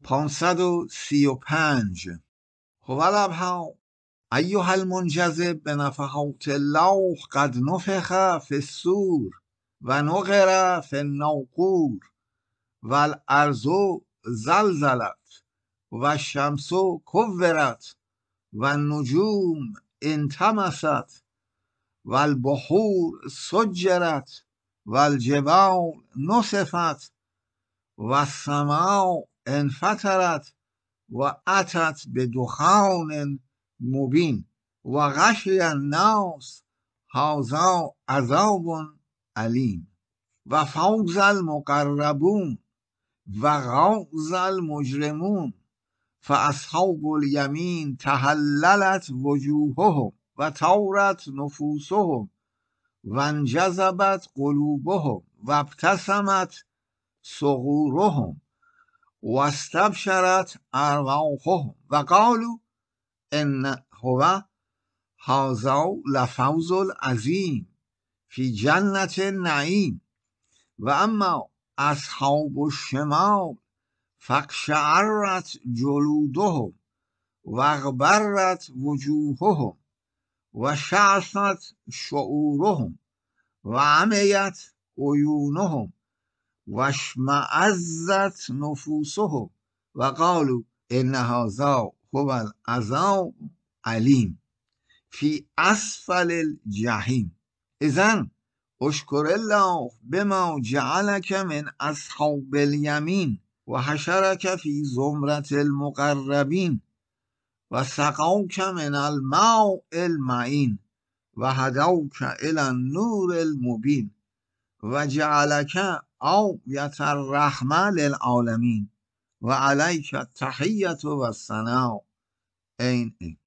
535 هو الابها ایها المنجذب به نفحات الله قد نفخ فی الصور و نقر فی الناقور و الارض زلزلت و الشمس کورت و النجوم انطمست و البحور سجرت و الجبال نصفت و السماء انفطرت و اتت بدخان مبین و غشی الناس هذا عذاب علیم و فوز المقربون و غوز المجرمون فاصحاب الیمین تهللت وجوههم و طورت نفوسهم و انجذبت قلوبهم و ابتسمت صغورهم و استبشرت ارواحهم و قالوا ان هو هذا لفوز العظیم فی جنة النعیم و اما اصحاب الشمال فاقشعرت جلودهم و اغبرت وجوههم و شعثت شعورهم و عمیت عیونهم و اشمئزت نفوسهم و قالوا ان هذا هو العذاب علیم فی اسفل الجحیم. اذن اشکر الله بما جعلک من اصحاب الیمین و حشرک فی زمرة المقربین و سقوک من الماء المعین و هدوک الی النور المبین و جعلک آیة الرحمة للعالمین و علیک التحیة و الثناء. این